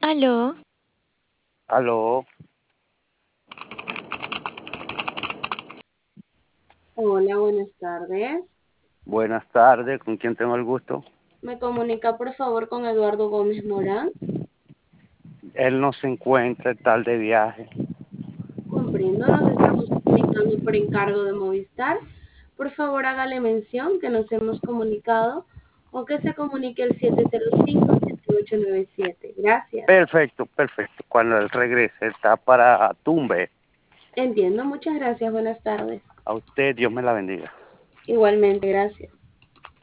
Aló, Aló, Hola, buenas tardes. buenas tardes, ¿con quién tengo el gusto? ¿Me comunica por favor con Eduardo Gómez Morán? Él no se encuentra, tal de viaje. Comprendo, nos estamos comunicando por encargo de Movistar. Por favor, hágale mención que nos hemos comunicado o que se comunique el 705-7897. Gracias. Perfecto, perfecto. Cuando él regrese, está para Tumbe. Entiendo, muchas gracias, buenas tardes. A usted, Dios me la bendiga. Igualmente, gracias.